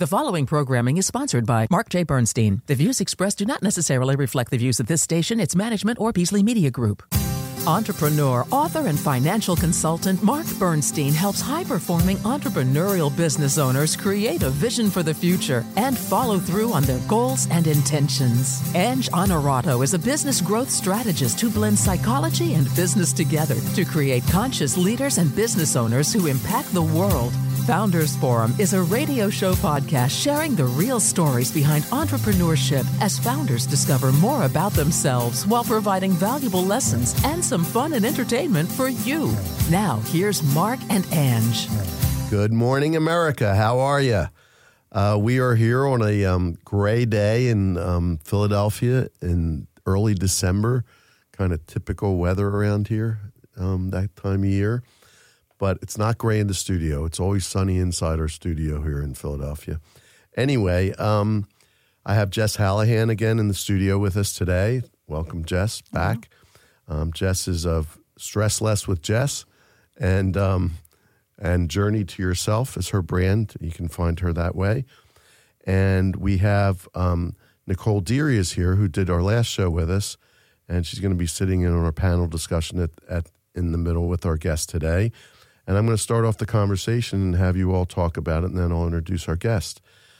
The following programming is sponsored by Mark J. Bernstein. The views expressed do not necessarily reflect the views of this station, its management, or Beasley Media Group. Entrepreneur, author, and financial consultant Mark Bernstein helps high-performing entrepreneurial business owners create a vision for the future and follow through on their goals and intentions. Ange Honorato is a business growth strategist who blends psychology and business together to create conscious leaders and business owners who impact the world. Founders Forum is a radio show podcast sharing the real stories behind entrepreneurship as founders discover more about themselves while providing valuable lessons and some fun and entertainment for you. Now, here's Mark and Ange. Good morning, America. How are you? We are here on a gray day in Philadelphia in early December. Kind of typical weather around here that time of year. But it's not gray in the studio. It's always sunny inside our studio here in Philadelphia. Anyway, I have Jess Hallahan again in the studio with us today. Welcome, Jess, back. Jess is of Stress Less with Jess, and Journey to Yourself is her brand. You can find her that way. And we have Nicole Deary is here, who did our last show with us, and she's going to be sitting in on our panel discussion in the middle with our guest today. And I'm going to start off the conversation and have you all talk about it, and then I'll introduce our guest.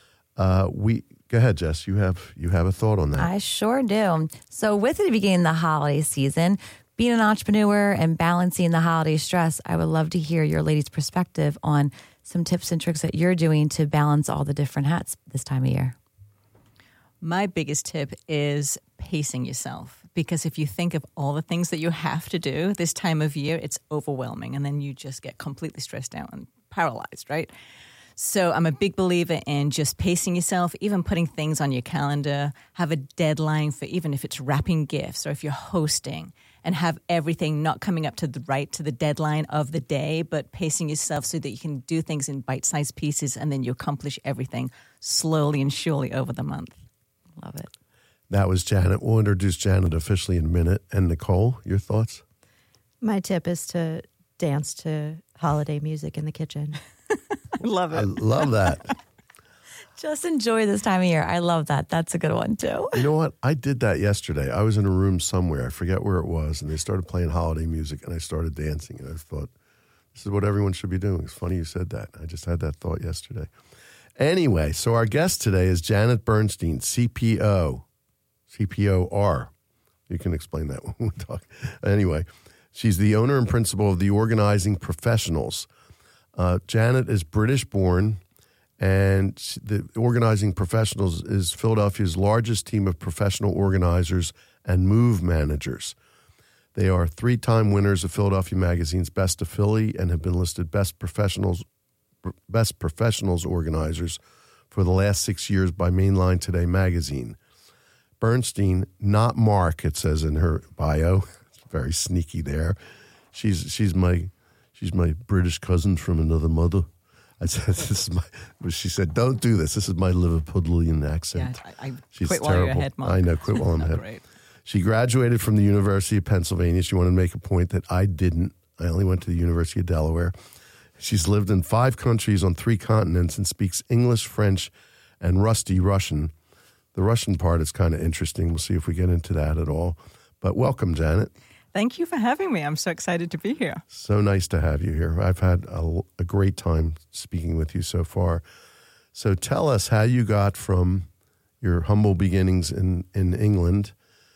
Go ahead, Jess. You have a thought on that. I sure do. So with it beginning the holiday season, being an entrepreneur and balancing the holiday stress, I would love to hear your ladies' perspective on some tips and tricks that you're doing to balance all the different hats this time of year. My biggest tip is pacing yourself. Because if you think of all the things that you have to do this time of year, it's overwhelming. And then you just get completely stressed out and paralyzed, right? So I'm a big believer in just pacing yourself, even putting things on your calendar, have a deadline for even if it's wrapping gifts or if you're hosting, and have everything not coming up to the deadline of the day, but pacing yourself so that you can do things in bite-sized pieces and then you accomplish everything slowly and surely over the month. Love it. That was Janet. We'll introduce Janet officially in a minute. And Nicole, your thoughts? My tip is to dance to holiday music in the kitchen. I love it. I love that. Just enjoy this time of year. I love that. That's a good one, too. You know what? I did that yesterday. I was in a room somewhere. I forget where it was. And they started playing holiday music, and I started dancing. And I thought, this is what everyone should be doing. It's funny you said that. I just had that thought yesterday. Anyway, so our guest today is Janet Bernstein, CPO. CPOR. You can explain that when we talk. Anyway, she's the owner and principal of the Organizing Professionals. Janet is British-born, and the Organizing Professionals is Philadelphia's largest team of professional organizers and move managers. They are 3-time winners of Philadelphia Magazine's Best of Philly and have been listed Best Professionals Organizers for the last 6 years by Mainline Today magazine. Bernstein, not Mark, it says in her bio. It's very sneaky there. She's my British cousin from another mother. I said she said, don't do this. This is my Liverpudlian accent. Yeah, She's quit terrible. While you're ahead, Mark. I know, quit while I'm ahead. Great. She graduated from the University of Pennsylvania. She wanted to make a point that I didn't. I only went to the University of Delaware. She's lived in 5 countries on 3 continents and speaks English, French, and rusty Russian. The Russian part is kind of interesting. We'll see if we get into that at all. But welcome, Janet. Thank you for having me. I'm so excited to be here. So nice to have you here. I've had a great time speaking with you so far. So tell us how you got from your humble beginnings in England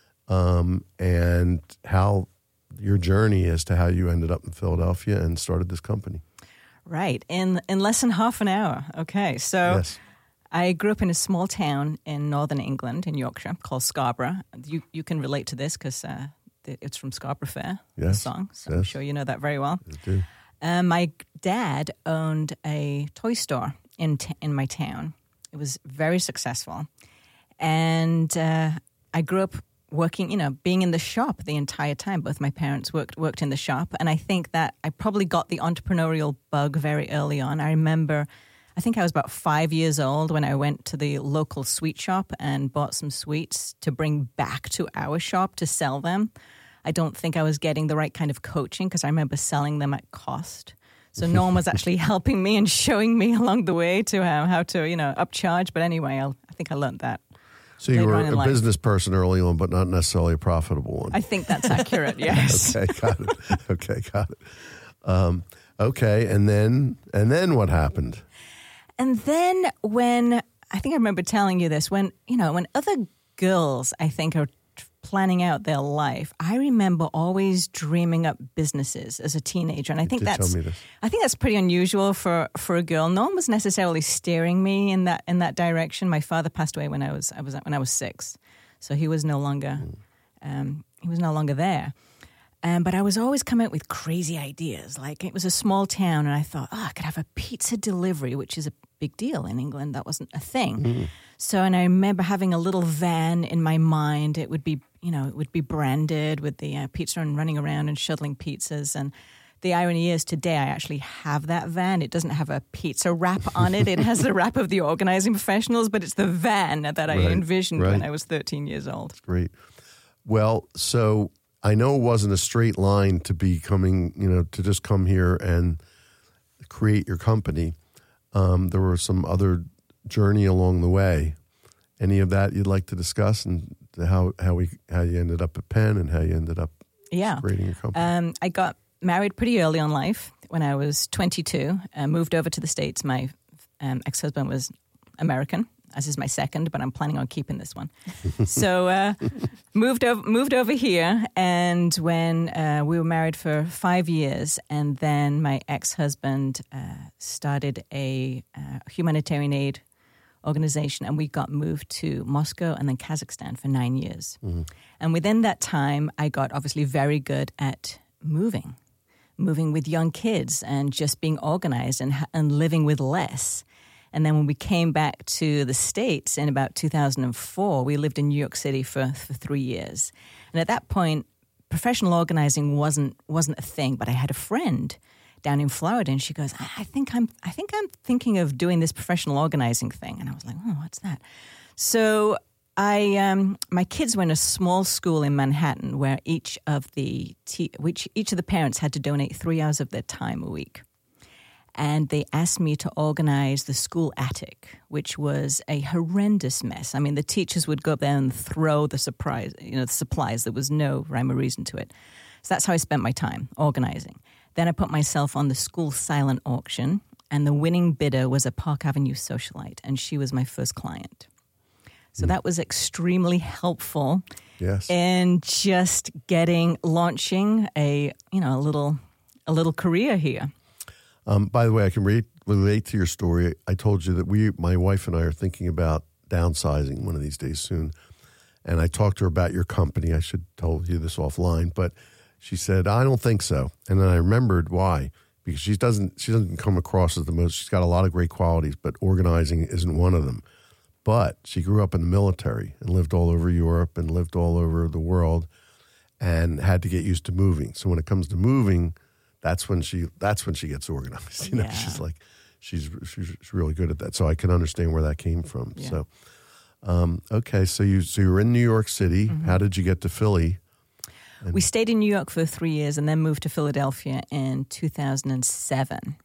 and how your journey as to how you ended up in Philadelphia and started this company. Right. In less than half an hour. Okay. So Yes. I grew up in a small town in northern England, in Yorkshire, called Scarborough. You can relate to this because it's from Scarborough Fair, the song. So I'm sure you know that very well. I do. My dad owned a toy store in my town. It was very successful. And I grew up working, being in the shop the entire time. Both my parents worked in the shop. And I think that I probably got the entrepreneurial bug very early on. I think I was about 5 years old when I went to the local sweet shop and bought some sweets to bring back to our shop to sell them. I don't think I was getting the right kind of coaching because I remember selling them at cost. So Norm was actually helping me and showing me along the way to how to, upcharge. But anyway, I think I learned that. So you later were on in a life. business person early on, but not necessarily a profitable one. I think that's accurate, yes. Okay, got it. Okay, got it. Okay, and then what happened? And then I think I remember telling you this, when other girls, I think, are planning out their life, I remember always dreaming up businesses as a teenager. And I think did tell me this. I think that's pretty unusual for a girl. No one was necessarily steering me in that direction. My father passed away when I was 6. So he was no longer there. But I was always coming up with crazy ideas. Like, it was a small town, and I thought, I could have a pizza delivery, which is a big deal in England. That wasn't a thing. Mm. So, and I remember having a little van in my mind. It would be, branded with the pizza and running around and shuttling pizzas. And the irony is, today I actually have that van. It doesn't have a pizza wrap on it. It has the wrap of the organizing professionals, but it's the van that I envisioned when I was 13 years old. Great. Well, so I know it wasn't a straight line to be coming, to just come here and create your company. There were some other journey along the way. Any of that you'd like to discuss, and how you ended up at Penn and how you ended up creating your company? I got married pretty early on life when I was 22. Moved over to the States. My ex-husband was American, as is my second, but I'm planning on keeping this one. So moved over here, and when we were married for 5 years, and then my ex-husband started a humanitarian aid organization, and we got moved to Moscow and then Kazakhstan for 9 years. Mm-hmm. And within that time, I got obviously very good at moving with young kids and just being organized and living with less. And then when we came back to the States in about 2004, we lived in New York City for 3 years. And at that point, professional organizing wasn't a thing. But I had a friend down in Florida, and she goes, I think I'm thinking of doing this professional organizing thing. And I was like, oh, what's that? So my kids were in a small school in Manhattan where each of the parents had to donate 3 hours of their time a week. And they asked me to organize the school attic, which was a horrendous mess. I mean, the teachers would go up there and throw the supplies. There was no rhyme or reason to it. So that's how I spent my time, organizing. Then I put myself on the school silent auction, and the winning bidder was a Park Avenue socialite, and she was my first client. So that was extremely helpful in just launching a little career here. By the way, I can relate to your story. I told you that my wife and I are thinking about downsizing one of these days soon. And I talked to her about your company. I should have told you this offline, but she said, I don't think so. And then I remembered why. Because she doesn't come across as the most, she's got a lot of great qualities, but organizing isn't one of them. But she grew up in the military and lived all over Europe and lived all over the world and had to get used to moving. So when it comes to moving, that's when she gets organized. She's like, she's really good at that. So I can understand where that came from. Yeah. So, okay. So you were in New York City. Mm-hmm. How did you get to Philly? We stayed in New York for 3 years and then moved to Philadelphia in 2007.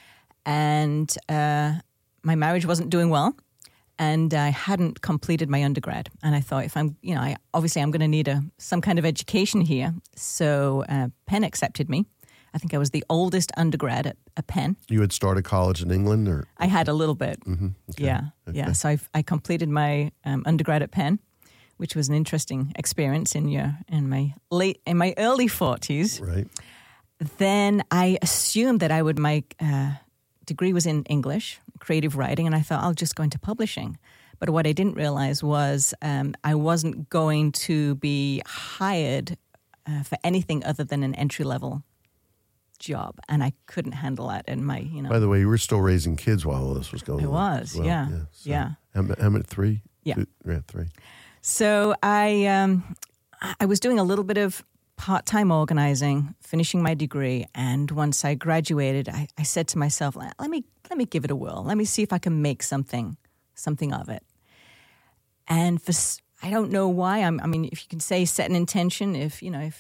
And my marriage wasn't doing well, and I hadn't completed my undergrad. And I thought, if I'm going to need some kind of education here. So Penn accepted me. I think I was the oldest undergrad at Penn. You had started college in England, or I had a little bit. Mm-hmm. Okay. Yeah. So I completed my undergrad at Penn, which was an interesting experience in my early 40s. Right. Then I assumed that my degree was in English, creative writing, and I thought I'll just go into publishing. But what I didn't realize was I wasn't going to be hired for anything other than an entry-level job, and I couldn't handle that in my, By the way, you were still raising kids while all this was going on. I was, well. Yeah. So yeah. How many? 3? Yeah. 3. So I was doing a little bit of part-time organizing, finishing my degree, and once I graduated, I said to myself, let me give it a whirl. Let me see if I can make something of it. And I don't know why. I mean, if you can say set an intention, if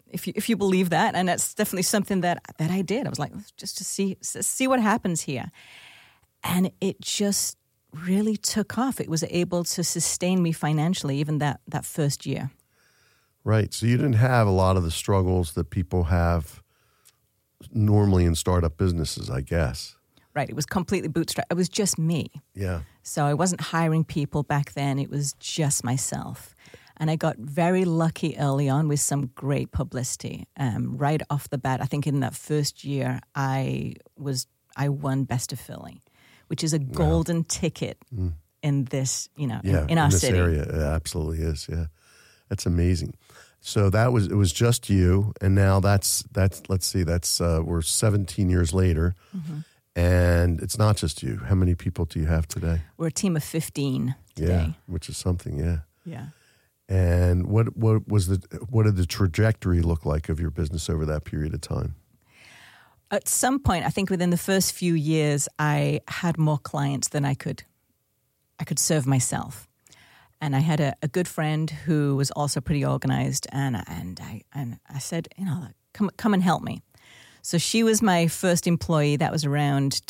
if you believe that, and that's definitely something that I did. I was like, just to see what happens here, and it just really took off. It was able to sustain me financially, even that first year. Right. So you didn't have a lot of the struggles that people have normally in startup businesses, I guess. Right. It was completely bootstrapped. It was just me. Yeah. So I wasn't hiring people back then. It was just myself. And I got very lucky early on with some great publicity. Right off the bat, I think in that first year, I won Best of Philly, which is a golden ticket in this, in our this city. Area. It absolutely is. Yeah. That's amazing. So it was just you, and now that's let's see, we're 17 years later, and it's not just you. How many people do you have today? We're a team of 15 today. Yeah, which is something. Yeah. Yeah. And what did the trajectory look like of your business over that period of time? At some point, I think within the first few years, I had more clients than I could serve myself. And I had a good friend who was also pretty organized, and I said, come and help me. So she was my first employee. That was around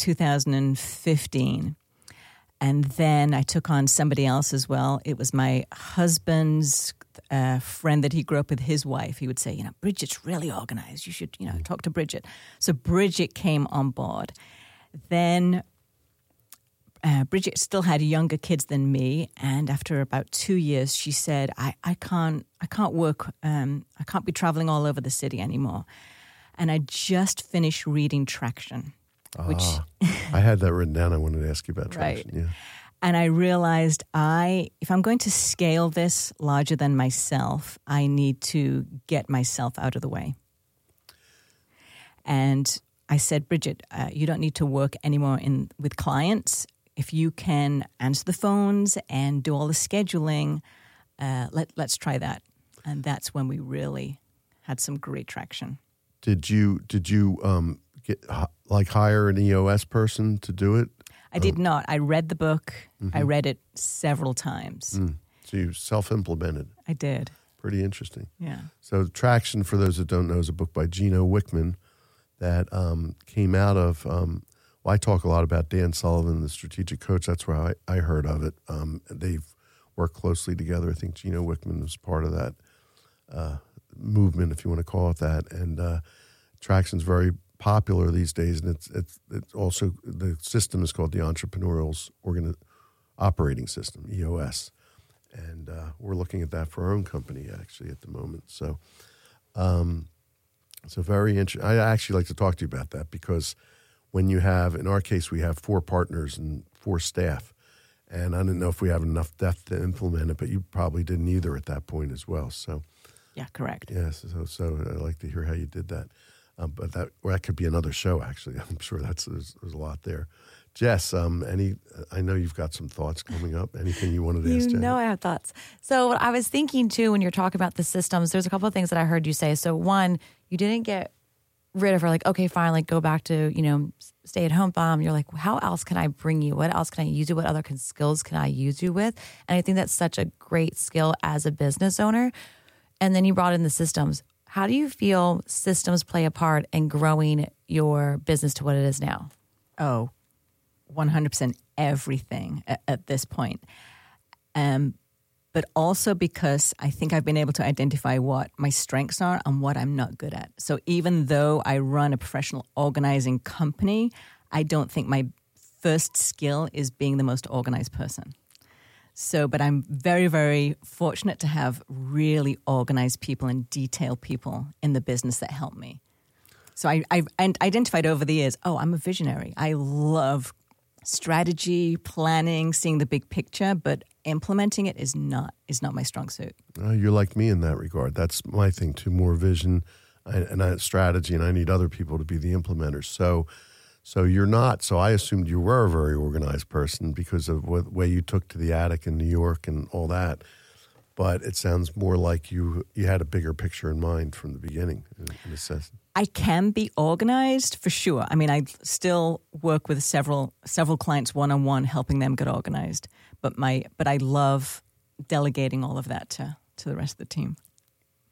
2015. And then I took on somebody else as well. It was my husband's friend that he grew up with, his wife. He would say, Bridget's really organized. You should, talk to Bridget. So Bridget came on board. Then Bridget still had younger kids than me, and after about 2 years, she said, "I can't work. I can't be traveling all over the city anymore." And I just finished reading Traction, which I had that written down. I wanted to ask you about Traction. Right. Yeah. And I realized if I'm going to scale this larger than myself, I need to get myself out of the way. And I said, Bridget, you don't need to work anymore with clients. If you can answer the phones and do all the scheduling, let's try that. And that's when we really had some great traction. Did you hire an EOS person to do it? I did not. I read the book. I read it several times. So you self-implemented. I did. Pretty interesting. Yeah. So Traction, for those that don't know, is a book by Gino Wickman that came out of I talk a lot about Dan Sullivan, the strategic coach. That's where I heard of it. They've worked closely together. I think Gino Wickman was part of that movement, if you want to call it that. And Traction's very popular these days, and it's also, the system is called the Entrepreneurial Operating System, EOS. And we're looking at that for our own company, actually, at the moment. So very interesting. I actually like to talk to you about that, because when you have, in our case, we have 4 partners and 4 staff. And I didn't know if we have enough depth to implement it, but you probably didn't either at that point as well. So, yeah, correct. Yes, so I'd like to hear how you did that. But that could be another show, actually. I'm sure there's a lot there. Jess, I know you've got some thoughts coming up. Anything you wanted to ask Jen? I have thoughts. So what I was thinking, too, when you're talking about the systems, there's a couple of things that I heard you say. So one, you didn't get rid of her, like, okay, fine, like go back to, stay at home mom. You're like, how else can I bring you? What else can I use you? What other skills can I use you with? And I think that's such a great skill as a business owner. And then you brought in the systems. How do you feel systems play a part in growing your business to what it is now? Oh, 100% everything at this point. But also because I think I've been able to identify what my strengths are and what I'm not good at. So even though I run a professional organizing company, I don't think my first skill is being the most organized person. So, but I'm very, very fortunate to have really organized people and detailed people in the business that help me. So I've identified over the years, I'm a visionary. I love strategy, planning, seeing the big picture, but implementing it is not my strong suit. You're like me in that regard. That's my thing too, more vision and strategy, and I need other people to be the implementers. So you're not. So I assumed you were a very organized person because of the way you took to the attic in New York and all that. But it sounds more like you had a bigger picture in mind from the beginning, in a sense. I can be organized for sure. I mean, I still work with several clients one-on-one, helping them get organized. But I love delegating all of that to the rest of the team.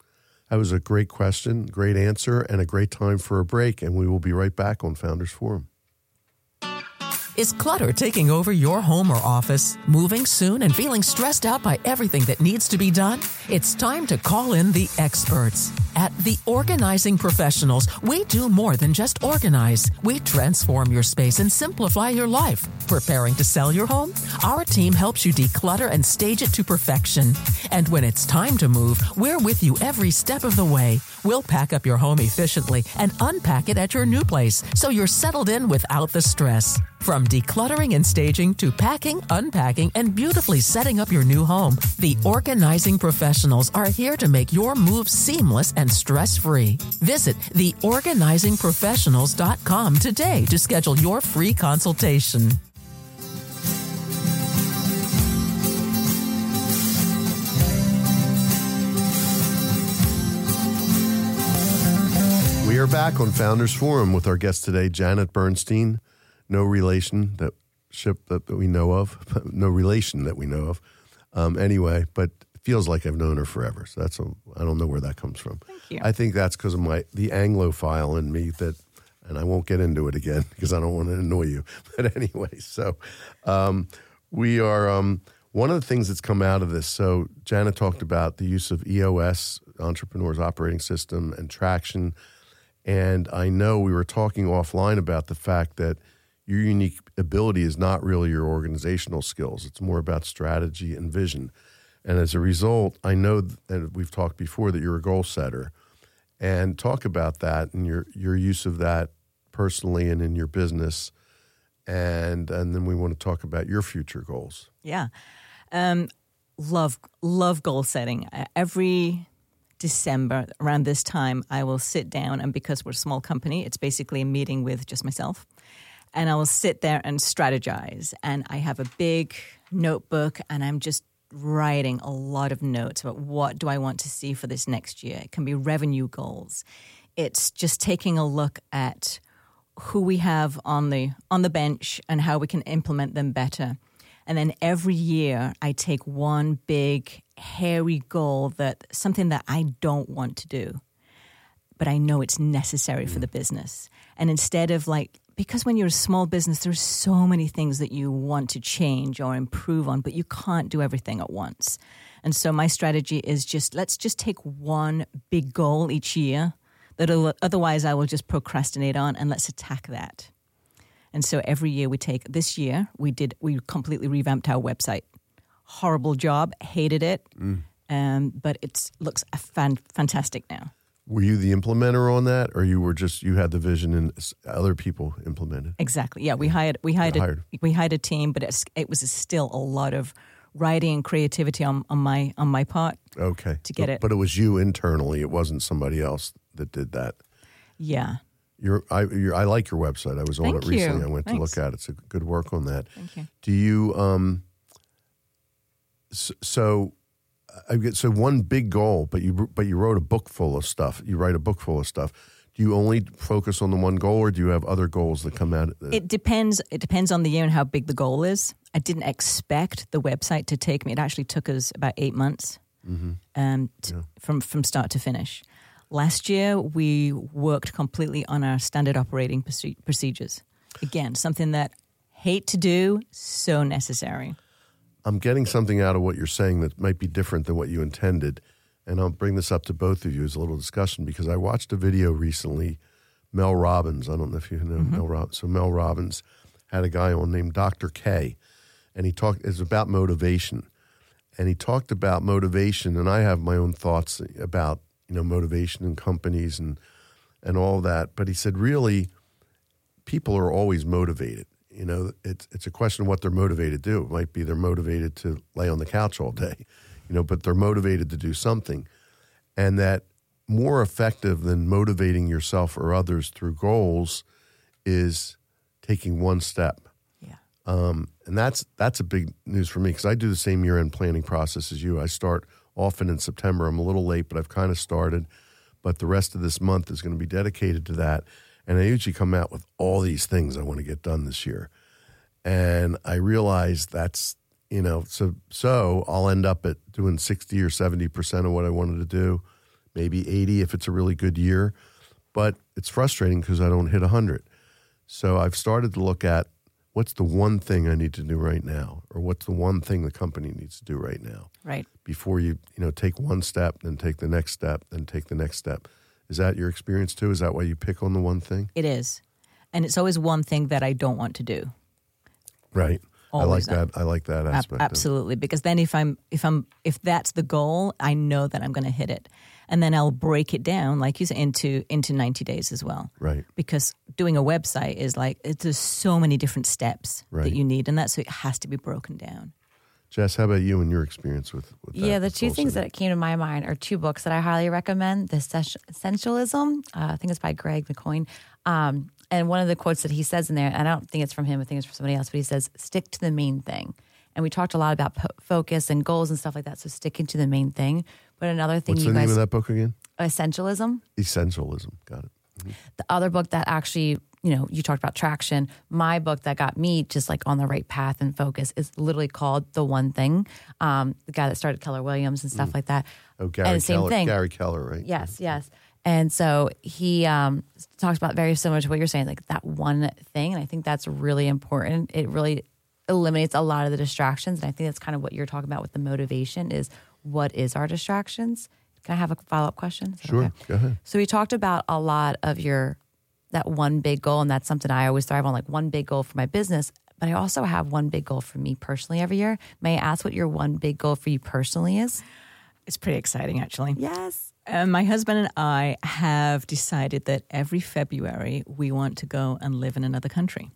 That was a great question, great answer, and a great time for a break. And we will be right back on Founders Forum. Is clutter taking over your home or office? Moving soon and feeling stressed out by everything that needs to be done? It's time to call in the experts. At The Organizing Professionals, we do more than just organize. We transform your space and simplify your life. Preparing to sell your home? Our team helps you declutter and stage it to perfection. And when it's time to move, we're with you every step of the way. We'll pack up your home efficiently and unpack it at your new place so you're settled in without the stress. From decluttering and staging to packing, unpacking, and beautifully setting up your new home, the Organizing Professionals are here to make your move seamless and stress-free. Visit theorganizingprofessionals.com today to schedule your free consultation. We are back on Founders Forum with our guest today, Janet Bernstein. No relation that we know of. No relation that we know of. Anyway, but it feels like I've known her forever. So I don't know where that comes from. Thank you. I think that's because of the Anglophile in me and I won't get into it again because I don't want to annoy you. But anyway, so we are, one of the things that's come out of this, so Janet talked about the use of EOS, Entrepreneur's Operating System, and Traction. And I know we were talking offline about the fact that your unique ability is not really your organizational skills. It's more about strategy and vision. And as a result, I know that we've talked before that you're a goal setter. And talk about that and your use of that personally and in your business. And then we want to talk about your future goals. Yeah. Love goal setting. Every December, around this time, I will sit down, and because we're a small company, it's basically a meeting with just myself. And I will sit there and strategize. And I have a big notebook, and I'm just writing a lot of notes about what do I want to see for this next year. It can be revenue goals. It's just taking a look at who we have on the bench and how we can implement them better. And then every year I take one big, hairy goal, something that I don't want to do, but I know it's necessary for the business. And instead of because when you're a small business, there's so many things that you want to change or improve on, but you can't do everything at once. And so my strategy is let's just take one big goal each year that otherwise I will just procrastinate on, and let's attack that. And so every year this year we completely revamped our website. Horrible job, hated it, but it looks fantastic now. Were you the implementer on that, or you had the vision and other people implemented? Exactly. Yeah, we hired a team, but it was still a lot of writing and creativity on my part. Okay. To get it. But it was you internally. It wasn't somebody else that did that. Yeah. I like your website. I was on it recently. I went to look at it. It's a good work on that. Thank you. Do you so one big goal, but you wrote a book full of stuff. You write a book full of stuff. Do you only focus on the one goal, or do you have other goals that come out? It depends. It depends on the year and how big the goal is. I didn't expect the website to take me. It actually took us about 8 months from start to finish. Last year, we worked completely on our standard operating procedures. Again, something that hate to do, so necessary. I'm getting something out of what you're saying that might be different than what you intended. And I'll bring this up to both of you as a little discussion, because I watched a video recently, Mel Robbins. I don't know if you know Mel Robbins. So Mel Robbins had a guy on named Dr. K, and it's about motivation. And he talked about motivation, and I have my own thoughts about motivation in companies and all that. But he said, really, people are always motivated. It's a question of what they're motivated to do. It might be they're motivated to lay on the couch all day, but they're motivated to do something. And that more effective than motivating yourself or others through goals is taking one step. Yeah. And that's a big news for me, because I do the same year-end planning process as you. I start often in September. I'm a little late, but I've kind of started. But the rest of this month is going to be dedicated to that. And I usually come out with all these things I want to get done this year. And I realize that's, so I'll end up at doing 60 or 70% of what I wanted to do, maybe 80 if it's a really good year. But it's frustrating because I don't hit 100. So I've started to look at what's the one thing I need to do right now, or what's the one thing the company needs to do right now. Right. Before you take one step, then take the next step, then take the next step. Is that your experience too? Is that why you pick on the one thing? It is. And it's always one thing that I don't want to do. Right. Always I like that aspect. Absolutely. Because then if that's the goal, I know that I'm going to hit it. And then I'll break it down, like you said, into 90 days as well. Right. Because doing a website is there's so many different steps Right. that you need, and it has to be broken down. Jess, how about you and your experience with that? Yeah, the with two goal things setting? that came to my mind are two books that I highly recommend. The Essentialism, I think it's by Greg McCoyne. And one of the quotes that he says in there, and I don't think it's from him, I think it's from somebody else, but he says, stick to the main thing. And we talked a lot about focus and goals and stuff like that, so sticking to the main thing. But another thing What's you the guys... name of that book again? Essentialism. Essentialism. Got it. The other book that actually, you talked about traction. My book that got me just like on the right path and focus is literally called The One Thing. The guy that started Keller Williams and stuff like that. Oh, Gary and same Keller. thing. Gary Keller, right? Yes, yes. And so he talks about very similar to what you're saying, like that one thing. And I think that's really important. It really eliminates a lot of the distractions. And I think that's kind of what you're talking about with the motivation is what is our distractions? Can I have a follow-up question? Is that Sure. okay? Go ahead. So we talked about a lot of that one big goal, and that's something I always thrive on, like one big goal for my business. But I also have one big goal for me personally every year. May I ask what your one big goal for you personally is? It's pretty exciting, actually. Yes. My husband and I have decided that every February we want to go and live in another country.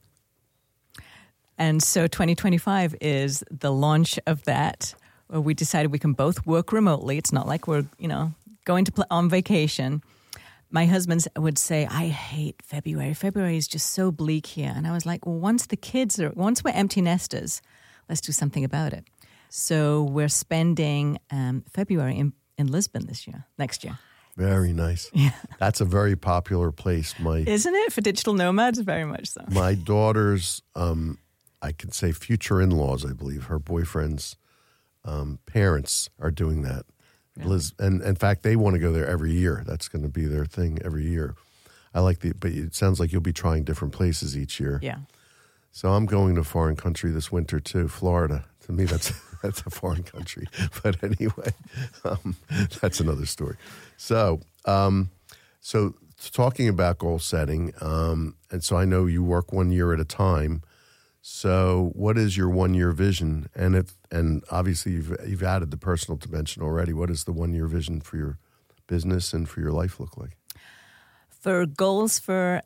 And so 2025 is the launch of that. Where we decided we can both work remotely. It's not like we're, going on vacation. My husband would say, I hate February. February is just so bleak here. And I was like, well, once we're empty nesters, let's do something about it. So we're spending February in Lisbon next year. Very nice. Yeah. That's a very popular place. Isn't it? For digital nomads, very much so. My daughter's, I could say future in-laws, I believe, her boyfriend's parents are doing that. Really? And in fact, they want to go there every year. That's going to be their thing every year. But it sounds like you'll be trying different places each year. Yeah. So I'm going to a foreign country this winter too, Florida. To me, that's a foreign country. But anyway, that's another story. So talking about goal setting, and so I know you work 1 year at a time. So what is your 1 year vision? And obviously you've added the personal dimension already. What does the 1 year vision for your business and for your life look like? For goals for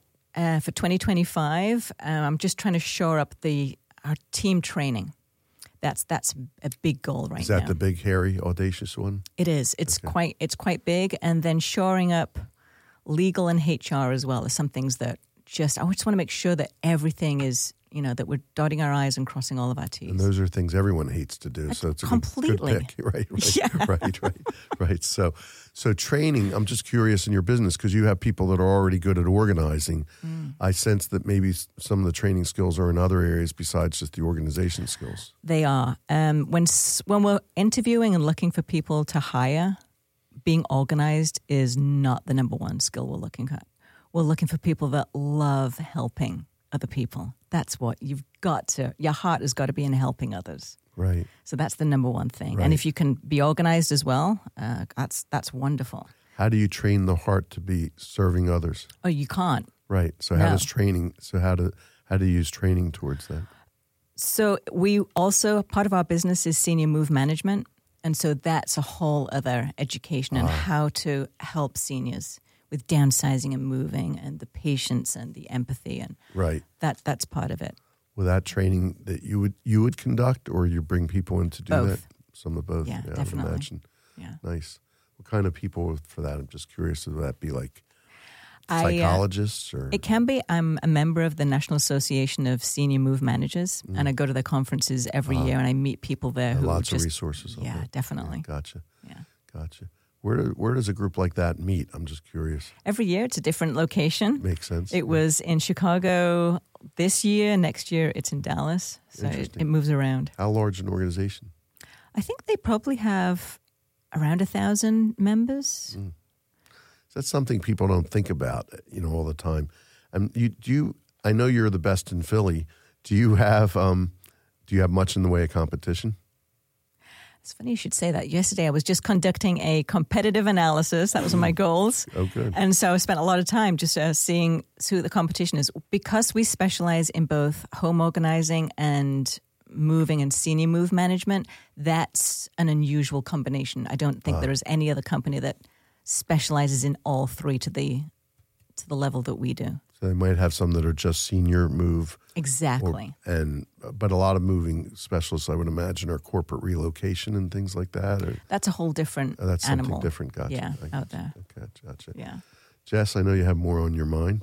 2025, I'm just trying to shore up our team training. That's a big goal right now. Is that the big, hairy, audacious one? It is. It's quite big, and then shoring up legal and HR as well is some things that I just want to make sure that everything is, that we're dotting our I's and crossing all of our T's. And those are things everyone hates to do. So it's a completely good pick. Right. Yeah. Right. So training, I'm just curious in your business because you have people that are already good at organizing. I sense that maybe some of the training skills are in other areas besides just the organization skills. They are. When we're interviewing and looking for people to hire, being organized is not the number one skill we're looking at. We're looking for people that love helping other people. That's what your heart has got to be in helping others. Right. So that's the number one thing. Right. And if you can be organized as well, that's wonderful. How do you train the heart to be serving others? Oh, you can't. Right. So how do you use training towards that? So we also, part of our business is senior move management. And so that's a whole other education on how to help seniors with downsizing and moving and the patience and the empathy. And right. That's part of it. With that training that you would conduct, or you bring people in to do Both. that? Some of both. Yeah, I would definitely. imagine. Yeah. Nice. What kind of people for that? I'm just curious. Would that be like I, psychologists or? It can be. I'm a member of the National Association of Senior Move Managers, and I go to their conferences every year, and I meet people there who lots just, of resources. Yeah, definitely. Gotcha. Yeah. Gotcha. Where does a group like that meet? I'm just curious. Every year, it's a different location. Makes sense. It was in Chicago this year. Next year, it's in Dallas. So it moves around. How large an organization? I think they probably have around 1,000 members. That's something people don't think about, all the time. I know you're the best in Philly. Do you have much in the way of competition? It's funny you should say that. Yesterday, I was just conducting a competitive analysis. That was one of my goals. Oh, good. And so I spent a lot of time just seeing who the competition is. Because we specialize in both home organizing and moving and senior move management, that's an unusual combination. I don't think there is any other company that specializes in all three to the level that we do. So they might have some that are just senior move. Exactly. But a lot of moving specialists, I would imagine, are corporate relocation and things like that. Or, that's a whole different that's animal. Something different. Gotcha. Yeah, out there. Okay, gotcha. Yeah. Jess, I know you have more on your mind.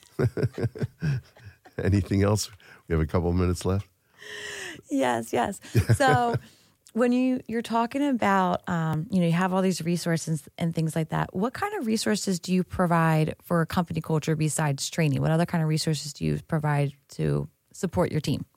Anything else? We have a couple of minutes left. Yes. So when you're talking about, you have all these resources and things like that, what kind of resources do you provide for company culture besides training? What other kind of resources do you provide to support your team?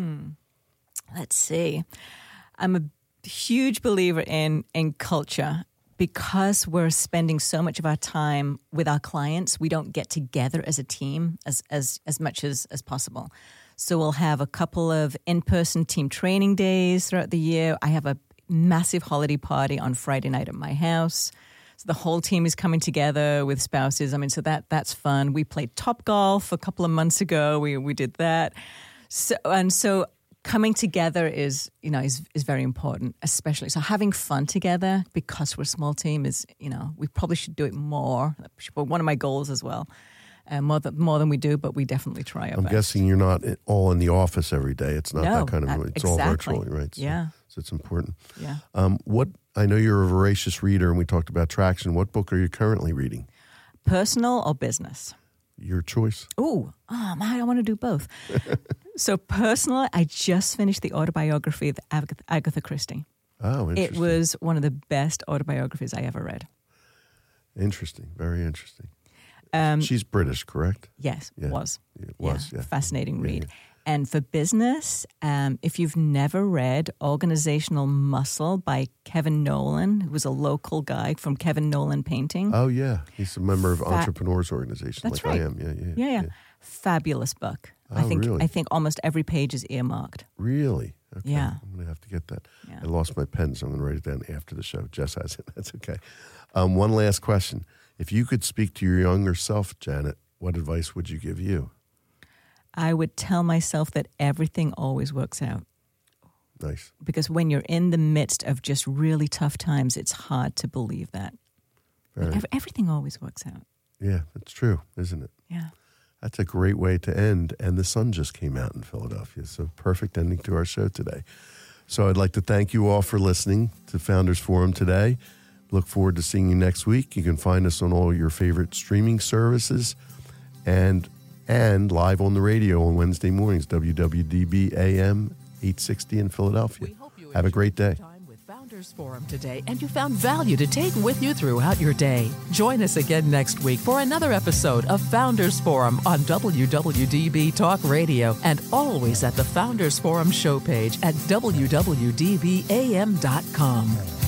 Let's see. I'm a huge believer in culture. Because we're spending so much of our time with our clients, we don't get together as a team as much as possible. So we'll have a couple of in-person team training days throughout the year. I have a massive holiday party on Friday night at my house. So the whole team is coming together with spouses. I mean, so that's fun. We played Topgolf a couple of months ago. We did that. So coming together is very important, especially. So having fun together, because we're a small team, is, we probably should do it more. But one of my goals as well. More than we do, but we definitely try our best. I'm guessing you're not all in the office every day. It's not that kind of. It's exactly. all virtually, right? So, yeah. So it's important. Yeah. I know you're a voracious reader, and we talked about traction. What book are you currently reading? Personal or business? Your choice. Oh, man, I want to do both. So personal, I just finished the autobiography of Agatha Christie. Oh, interesting. It was one of the best autobiographies I ever read. Interesting. Very interesting. She's British, correct? Yes, yeah. was. It was, yeah. Fascinating read. Yeah. And for business, if you've never read Organizational Muscle by Kevin Nolan, who was a local guy from Kevin Nolan Painting. Oh, yeah. He's a member of Entrepreneurs Organization. That's like right. I am. Yeah. Fabulous book. Oh, really? I think almost every page is earmarked. Really? Okay. Yeah. I'm going to have to get that. Yeah. I lost my pen, so I'm going to write it down after the show. Jess has it. That's okay. One last question. If you could speak to your younger self, Janet, what advice would you give you? I would tell myself that everything always works out. Nice. Because when you're in the midst of just really tough times, it's hard to believe that. Everything always works out. Yeah, that's true, isn't it? Yeah. That's a great way to end. And the sun just came out in Philadelphia. So perfect ending to our show today. So I'd like to thank you all for listening to Founders Forum today. Look forward to seeing you next week. You can find us on all your favorite streaming services and live on the radio on Wednesday mornings, WWDB AM 860 in Philadelphia. Have a great day. Founders Forum today, and you found value to take with you throughout your day. Join us again next week for another episode of Founders Forum on WWDB Talk Radio, and always at the Founders Forum show page at WWDBAM.com.